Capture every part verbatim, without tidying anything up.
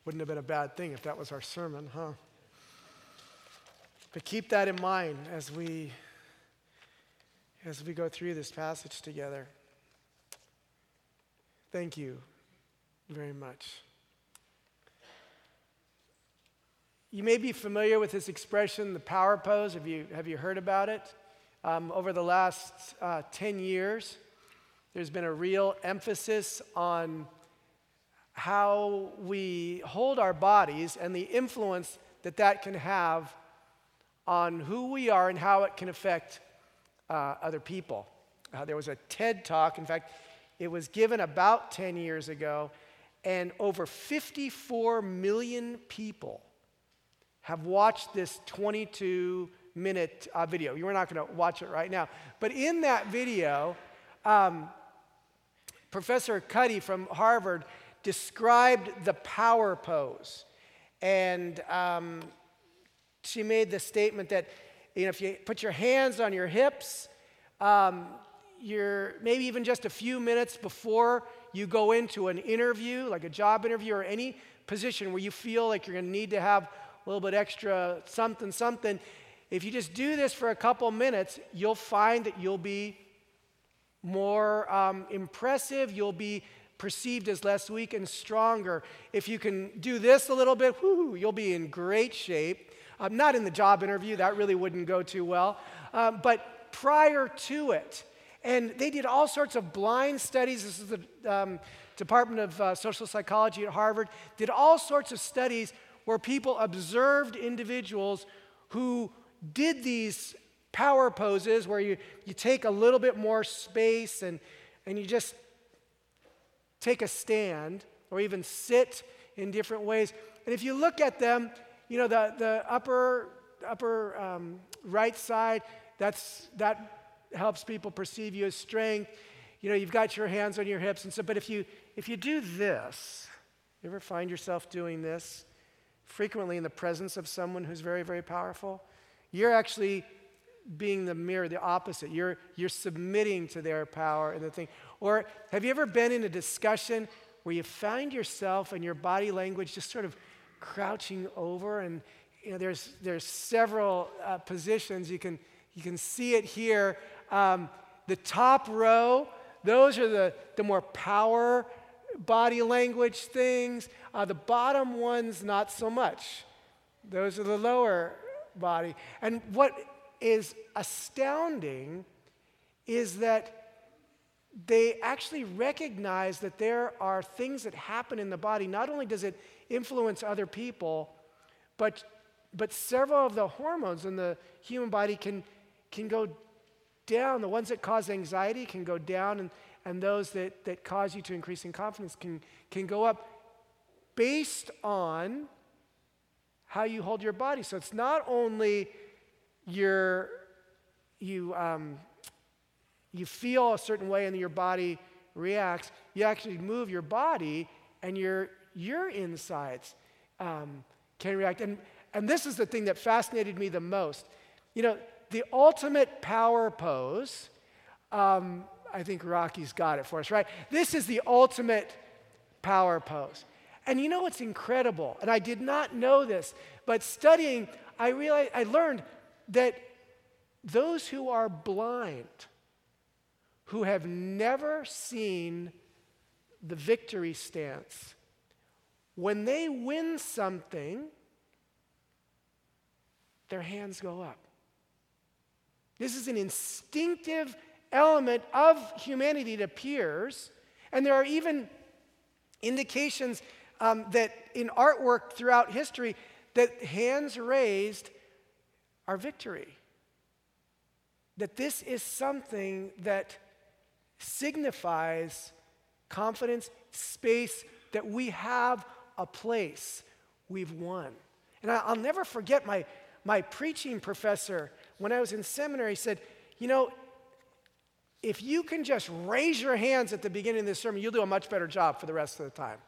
Wouldn't have been a bad thing if that was our sermon, huh? But keep that in mind as we as we go through this passage together. Thank you very much. You may be familiar with this expression, the power pose. Have you, have you heard about it? Um, over the last uh, ten years, there's been a real emphasis on how we hold our bodies and the influence that that can have on who we are and how it can affect uh, other people. Uh, there was a TED Talk. In fact, it was given about ten years ago, and over fifty-four million people have watched this twenty-two minute uh, video. You're not going to watch it right now. But in that video, um, Professor Cuddy from Harvard described the power pose. And um, she made the statement that, you know, if you put your hands on your hips, um, you're maybe even just a few minutes before you go into an interview, like a job interview or any position where you feel like you're going to need to have a little bit extra something, something, if you just do this for a couple minutes, you'll find that you'll be more um, impressive. You'll be perceived as less weak and stronger. If you can do this a little bit, whoo, you'll be in great shape. Um, not in the job interview, that really wouldn't go too well. Um, but prior to it, and they did all sorts of blind studies. This is the um, Department of uh, Social Psychology at Harvard, did all sorts of studies where people observed individuals who did these power poses where you, you take a little bit more space and, and you just take a stand or even sit in different ways. And if you look at them, you know, the, the upper, upper um, right side, that's, that helps people perceive you as strength. You know, you've got your hands on your hips and so, but if you, if you do this, you ever find yourself doing this frequently in the presence of someone who's very, very powerful? You're actually being the mirror, the opposite. You're, you're submitting to their power and the thing. Or have you ever been in a discussion where you find yourself and your body language just sort of crouching over, and you know, there's, there's several uh, positions. You can, you can see it here. Um, the top row, those are the, the more power body language things. Uh, the bottom ones, not so much. Those are the lower body. And what is astounding is that they actually recognize that there are things that happen in the body. Not only does it influence other people, but, but several of the hormones in the human body can, can go down. The ones that cause anxiety can go down, and, and those that, that cause you to increase in confidence can, can go up based on how you hold your body. So it's not only your, you, um, you feel a certain way and your body reacts, you actually move your body and your, your insides um, can react. And, and this is the thing that fascinated me the most. You know, the ultimate power pose, um, I think Rocky's got it for us, right? This is the ultimate power pose. And you know what's incredible? And I did not know this, but studying, I realized, I learned that those who are blind, who have never seen the victory stance, when they win something, their hands go up. This is an instinctive element of humanity, it appears, and there are even indications um, that in artwork throughout history that hands raised are victory. That this is something that signifies confidence, space, that we have a place, we've won. And I, I'll never forget my, my preaching professor when I was in seminary said, you know, if you can just raise your hands at the beginning of this sermon, you'll do a much better job for the rest of the time.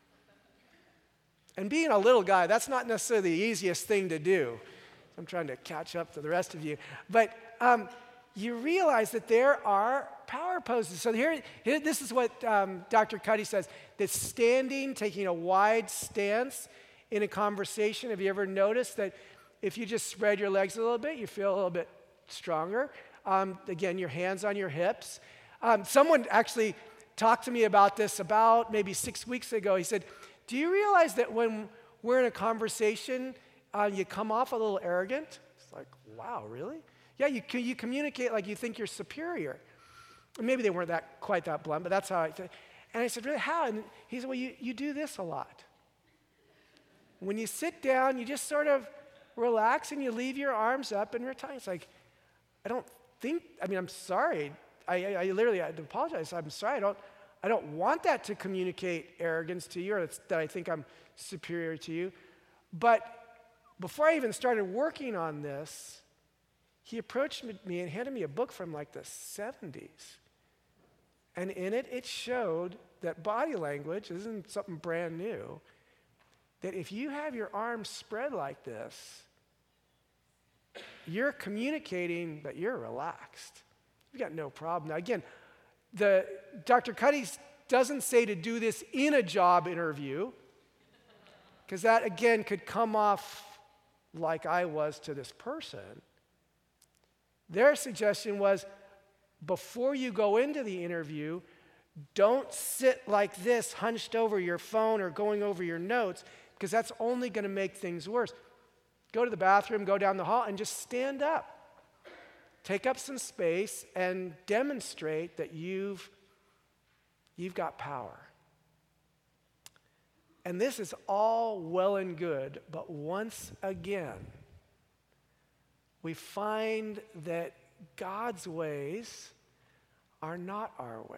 And being a little guy, that's not necessarily the easiest thing to do. I'm trying to catch up to the rest of you. But um, you realize that there are power poses. So here, here this is what um, Doctor Cuddy says, that standing, taking a wide stance in a conversation. Have you ever noticed that if you just spread your legs a little bit, you feel a little bit stronger? Um, again, your hands on your hips. Um, someone actually talked to me about this about maybe six weeks ago. He said, do you realize that when we're in a conversation, uh, you come off a little arrogant? It's like, wow, really? Yeah, you, you communicate like you think you're superior. Maybe they weren't that quite that blunt, but that's how I think. And I said, really, how? And he said, well, you, you do this a lot. When you sit down, you just sort of relax and you leave your arms up and retire. It's like, I don't think, I mean, I'm sorry. I, I, I literally, I apologize. I'm sorry. I don't, I don't want that to communicate arrogance to you or that I think I'm superior to you. But before I even started working on this, he approached me and handed me a book from like the seventies. And in it, it showed that body language isn't something brand new, that if you have your arms spread like this, you're communicating that you're relaxed. You've got no problem. Now, again, the Doctor Cuddy doesn't say to do this in a job interview, because that, again, could come off like I was to this person. Their suggestion was, before you go into the interview, don't sit like this, hunched over your phone or going over your notes, because that's only going to make things worse. Go to the bathroom, go down the hall, and just stand up. Take up some space and demonstrate that you've, you've got power. And this is all well and good, but once again, we find that God's ways are not our ways.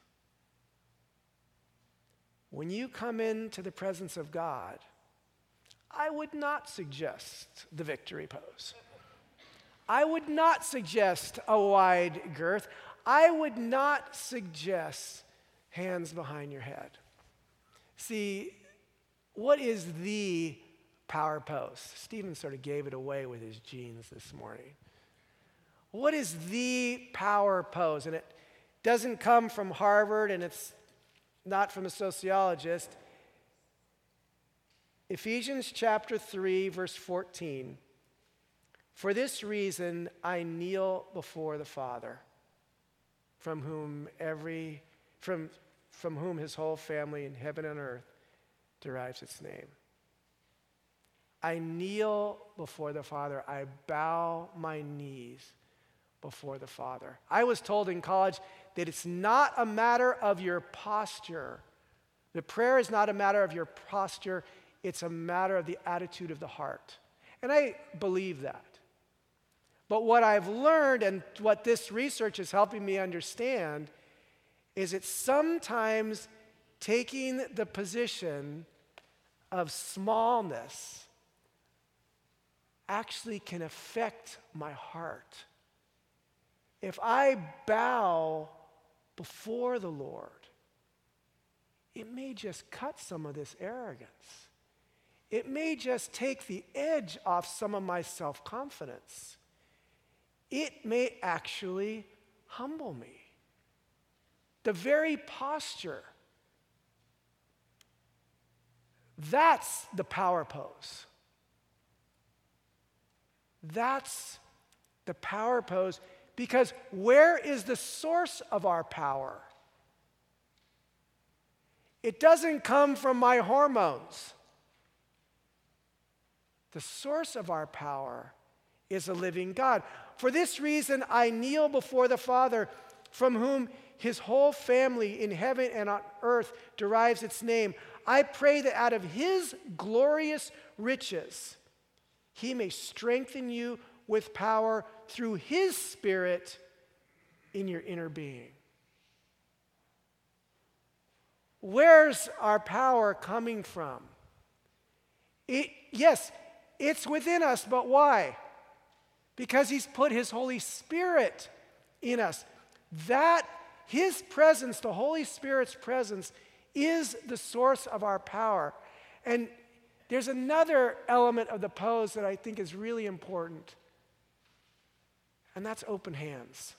When you come into the presence of God, I would not suggest the victory pose. I would not suggest a wide girth. I would not suggest hands behind your head. See, what is the power pose? Stephen sort of gave it away with his jeans this morning. What is the power pose? And it doesn't come from Harvard, and it's not from a sociologist. Ephesians chapter three, verse fourteen. For this reason, I kneel before the Father, from whom every, from, from whom his whole family in heaven and earth derives its name. I kneel before the Father. I bow my knees before the Father. I was told in college that it's not a matter of your posture. The prayer is not a matter of your posture. It's a matter of the attitude of the heart. And I believe that. But what I've learned and what this research is helping me understand is it's sometimes taking the position of smallness actually can affect my heart. If I bow before the Lord, it may just cut some of this arrogance. It may just take the edge off some of my self-confidence. It may actually humble me. The very posture, that's the power pose. That's the power pose, because where is the source of our power? It doesn't come from my hormones. The source of our power is a living God. For this reason, I kneel before the Father, from whom his whole family in heaven and on earth derives its name. I pray that out of his glorious riches, he may strengthen you with power through his Spirit in your inner being. Where's our power coming from? It, yes, it's within us, but why? Because he's put his Holy Spirit in us. That, his presence, the Holy Spirit's presence, is the source of our power. And there's another element of the pose that I think is really important. And that's open hands.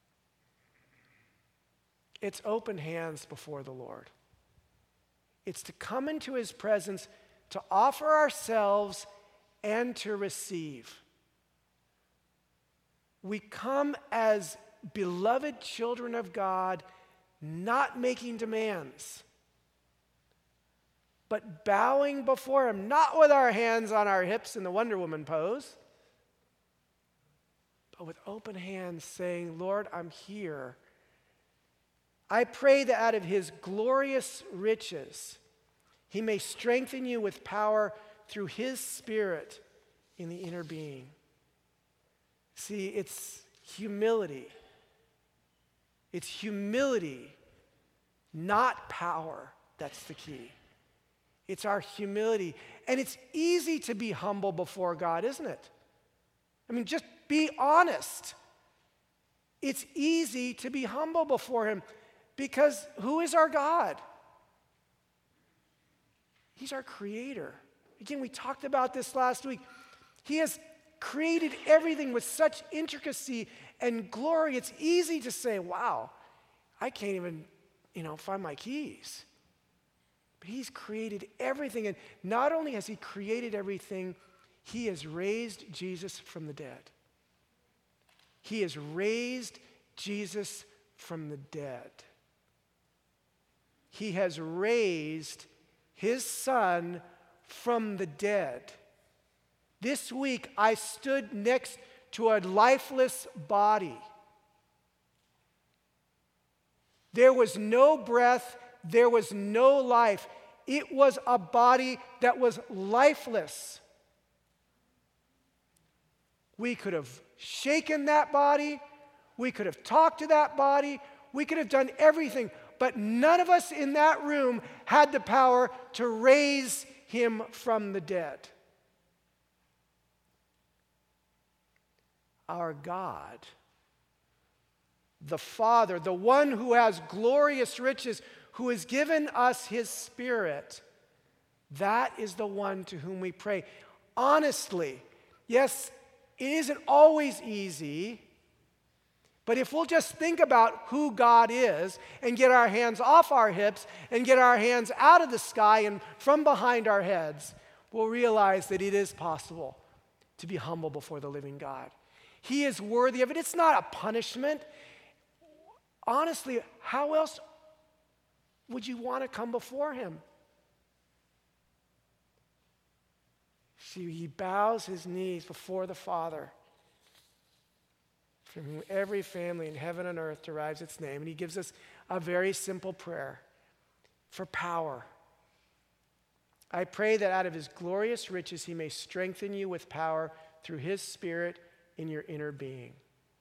It's open hands before the Lord. It's to come into his presence, to offer ourselves and to receive. We come as beloved children of God, not making demands, but bowing before him, not with our hands on our hips in the Wonder Woman pose, but with open hands saying, Lord, I'm here. I pray that out of his glorious riches, he may strengthen you with power through his Spirit in the inner being. See, it's humility. It's humility, not power, that's the key. It's our humility. And it's easy to be humble before God, isn't it? I mean, just be honest. It's easy to be humble before him because who is our God? He's our creator. Again, we talked about this last week. He has created everything with such intricacy and glory. It's easy to say, wow, I can't even, you know, find my keys. But he's created everything. And not only has he created everything, he has raised Jesus from the dead. He has raised Jesus from the dead. He has raised his son from the dead. This week, I stood next to a lifeless body. There was no breath, there was no life. It was a body that was lifeless. We could have shaken that body, we could have talked to that body, we could have done everything, but none of us in that room had the power to raise him from the dead. Our God, the Father, the one who has glorious riches, who has given us his Spirit, that is the one to whom we pray. Honestly, yes, it isn't always easy, but if we'll just think about who God is and get our hands off our hips and get our hands out of the sky and from behind our heads, we'll realize that it is possible to be humble before the living God. He is worthy of it. It's not a punishment. Honestly, how else would you want to come before him? See, he bows his knees before the Father, from whom every family in heaven and earth derives its name. And he gives us a very simple prayer for power. I pray that out of his glorious riches he may strengthen you with power through his Spirit in your inner being.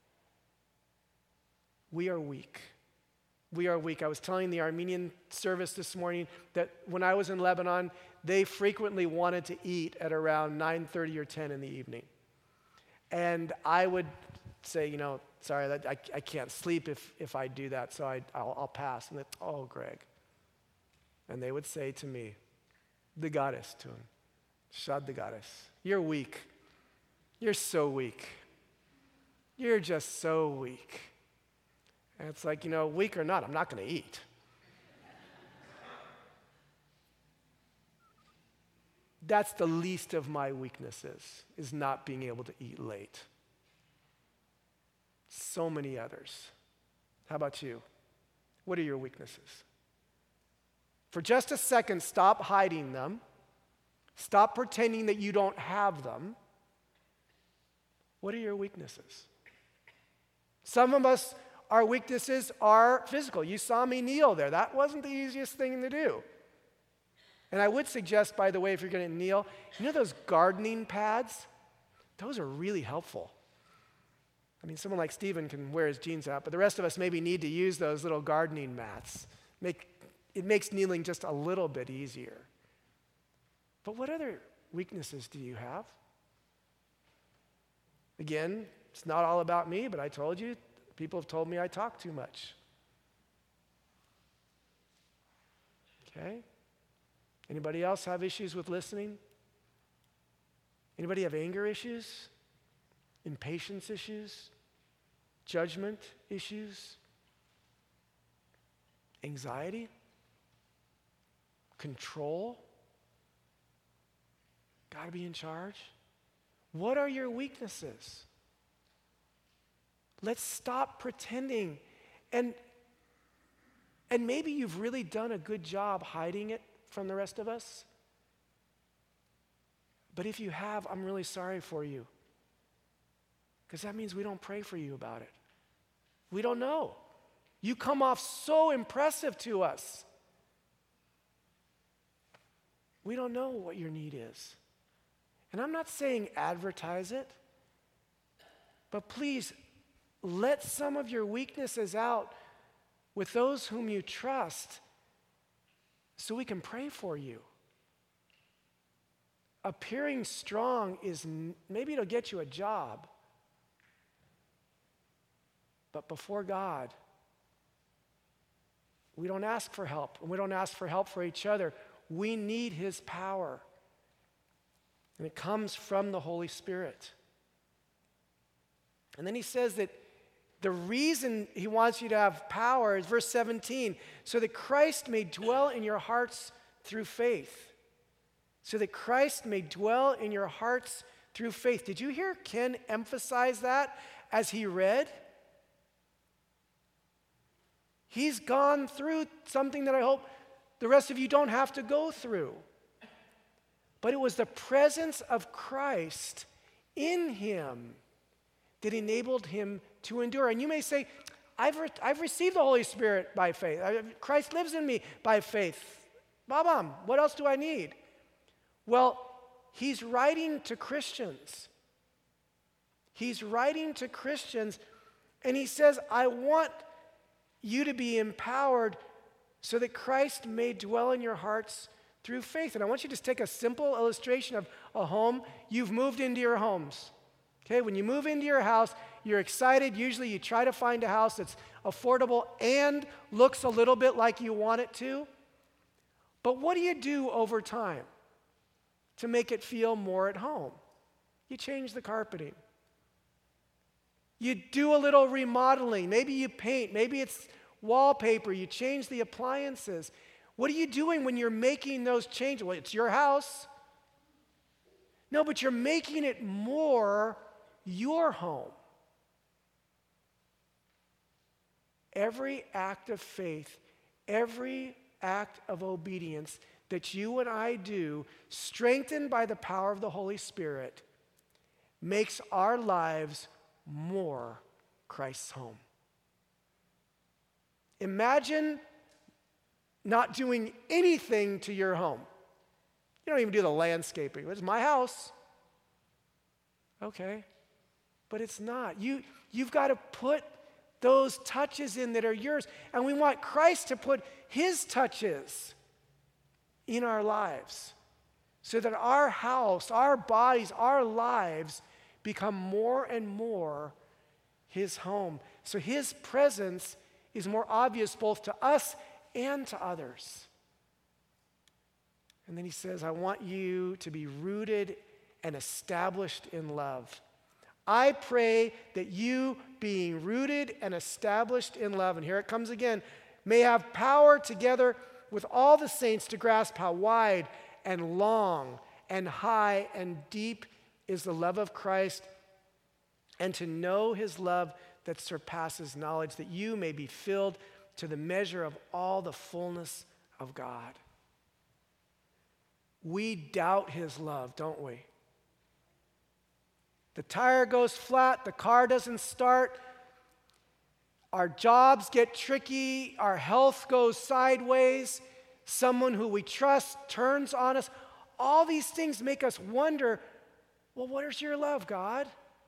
We are weak. We are weak. I was telling the Armenian service this morning that when I was in Lebanon, they frequently wanted to eat at around nine thirty or ten in the evening. And I would say, you know, sorry, that, I, I can't sleep if, if I do that, so I, I'll, I'll pass. And they, oh, Greg. And they would say to me, the goddess to him, Shad the goddess, you're weak. You're so weak. You're just so weak. And it's like, you know, weak or not, I'm not going to eat. That's the least of my weaknesses, is not being able to eat late. So many others. How about you? What are your weaknesses? For just a second, stop hiding them. Stop pretending that you don't have them. What are your weaknesses? Some of us, our weaknesses are physical. You saw me kneel there. That wasn't the easiest thing to do. And I would suggest, by the way, if you're going to kneel, you know those gardening pads? Those are really helpful. I mean, someone like Stephen can wear his jeans out, but the rest of us maybe need to use those little gardening mats. Make, it makes kneeling just a little bit easier. But what other weaknesses do you have? Again, it's not all about me, but I told you, people have told me I talk too much. Okay? Anybody else have issues with listening? Anybody have anger issues? Impatience issues? judgment issues, anxiety, control, got to be in charge. What are your weaknesses? Let's stop pretending. And, and maybe you've really done a good job hiding it from the rest of us. But if you have, I'm really sorry for you. Because that means we don't pray for you about it. We don't know. You come off so impressive to us. We don't know what your need is. And I'm not saying advertise it, but please let some of your weaknesses out with those whom you trust so we can pray for you. Appearing strong is, maybe it'll get you a job, but before God, we don't ask for help, and we don't ask for help for each other. We need His power, and it comes from the Holy Spirit. And then he says that the reason he wants you to have power is verse seventeen, so that Christ may dwell in your hearts through faith. So that Christ may dwell in your hearts through faith. Did you hear Ken emphasize that as he read? He's gone through something that I hope the rest of you don't have to go through. But it was the presence of Christ in him that enabled him to endure. And you may say, I've, re- I've received the Holy Spirit by faith. I, Christ lives in me by faith. Babam, what else do I need? Well, he's writing to Christians. He's writing to Christians, and he says, I want you to be empowered so that Christ may dwell in your hearts through faith. And I want you to just take a simple illustration of a home. You've moved into your homes. Okay, when you move into your house, you're excited. Usually you try to find a house that's affordable and looks a little bit like you want it to. But what do you do over time to make it feel more at home? You change the carpeting. You do a little remodeling. Maybe you paint. Maybe it's wallpaper. You change the appliances. What are you doing when you're making those changes? Well, it's your house. No, but you're making it more your home. Every act of faith, every act of obedience that you and I do, strengthened by the power of the Holy Spirit, makes our lives more Christ's home. Imagine not doing anything to your home. You don't even do the landscaping. It's my house. Okay. But it's not. You, you've got to put those touches in that are yours. And we want Christ to put his touches in our lives so that our house, our bodies, our lives become more and more his home. So his presence is more obvious both to us and to others. And then he says, I want you to be rooted and established in love. I pray that you, being rooted and established in love, and here it comes again, may have power together with all the saints to grasp how wide and long and high and deep is the love of Christ, and to know his love that surpasses knowledge, that you may be filled to the measure of all the fullness of God. We doubt his love, don't we? The tire goes flat, the car doesn't start, our jobs get tricky, our health goes sideways, someone who we trust turns on us. All these things make us wonder, well, what is your love, God?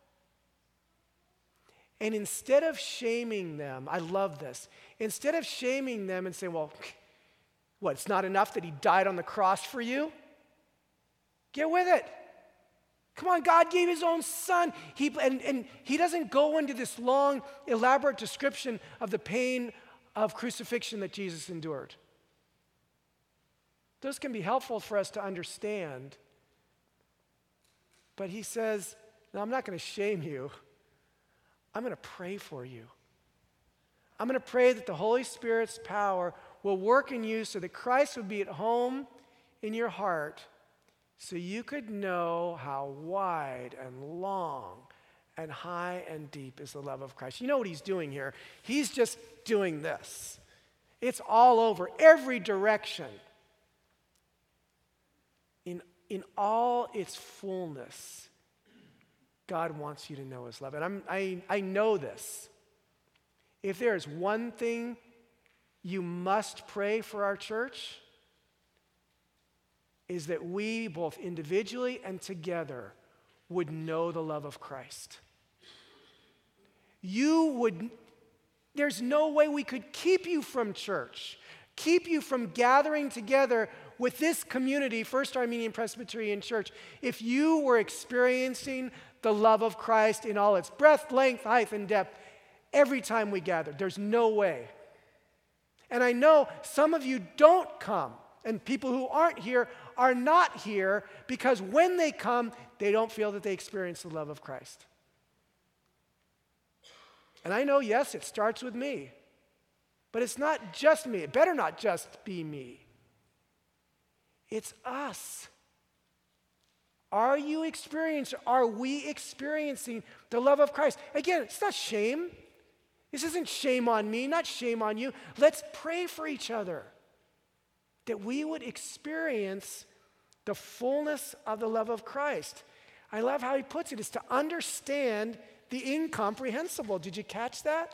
And instead of shaming them, I love this, instead of shaming them and saying, well, what, it's not enough that he died on the cross for you? Get with it. Come on, God gave his own son. He, and, and he doesn't go into this long, elaborate description of the pain of crucifixion that Jesus endured. Those can be helpful for us to understand. But he says, no, I'm not going to shame you. I'm going to pray for you. I'm going to pray that the Holy Spirit's power will work in you so that Christ would be at home in your heart so you could know how wide and long and high and deep is the love of Christ. You know what he's doing here? He's just doing this. It's all over, every direction. In, in all its fullness, God wants you to know his love. And I'm, I, I know this. If there is one thing you must pray for our church, is that we, both individually and together, would know the love of Christ. You would, there's no way we could keep you from church, keep you from gathering together with this community, First Armenian Presbyterian Church, if you were experiencing the love of Christ in all its breadth, length, height, and depth every time we gather. There's no way. And I know some of you don't come, and people who aren't here are not here because when they come, they don't feel that they experience the love of Christ. And I know, yes, it starts with me, but it's not just me. It better not just be me. It's us. Are you experiencing, are we experiencing the love of Christ? Again, it's not shame. This isn't shame on me, not shame on you. Let's pray for each other that we would experience the fullness of the love of Christ. I love how he puts it, is to understand the incomprehensible. Did you catch that?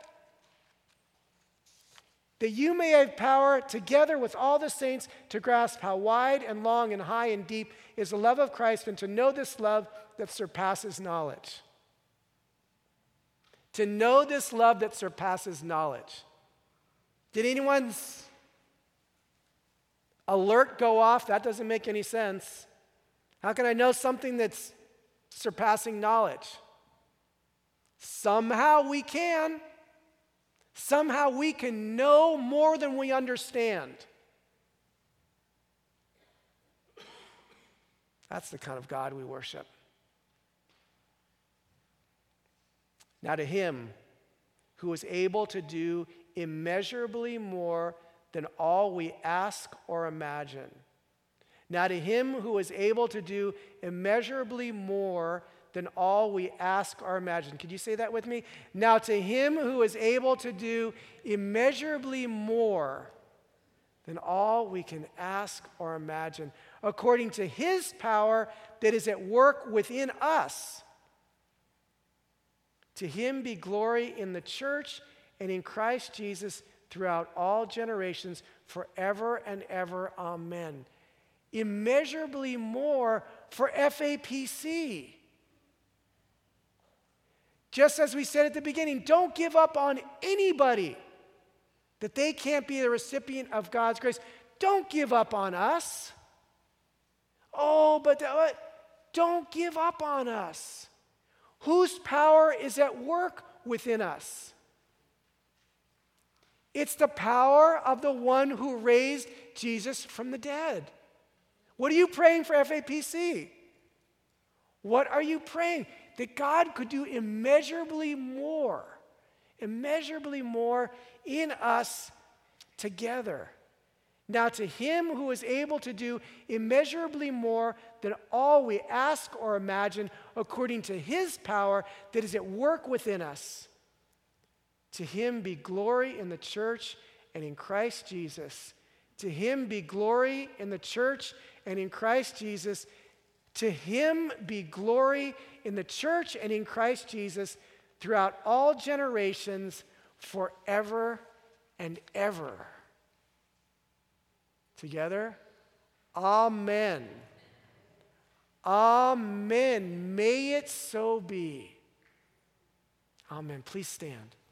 That you may have power together with all the saints to grasp how wide and long and high and deep is the love of Christ, and to know this love that surpasses knowledge. To know this love that surpasses knowledge. Did anyone's alert go off? That doesn't make any sense. How can I know something that's surpassing knowledge? Somehow we can. Somehow we can know more than we understand. That's the kind of God we worship. Now to him who is able to do immeasurably more than all we ask or imagine. Now to him who is able to do immeasurably more than all we ask or imagine. Could you say that with me? Now to him who is able to do immeasurably more than all we can ask or imagine, according to his power that is at work within us. To him be glory in the church and in Christ Jesus throughout all generations, forever and ever. Amen. Immeasurably more for F A P C. Just as we said at the beginning, don't give up on anybody that they can't be the recipient of God's grace. Don't give up on us. Oh, but uh, don't give up on us. Whose power is at work within us? It's the power of the one who raised Jesus from the dead. What are you praying for F A P C? What are you praying? That God could do immeasurably more, immeasurably more in us together. Now to him who is able to do immeasurably more than all we ask or imagine, according to his power that is at work within us, to him be glory in the church and in Christ Jesus. To him be glory in the church and in Christ Jesus. To him be glory in the church and in Christ Jesus throughout all generations, forever and ever. Together, amen. Amen. May it so be. Amen. Please stand.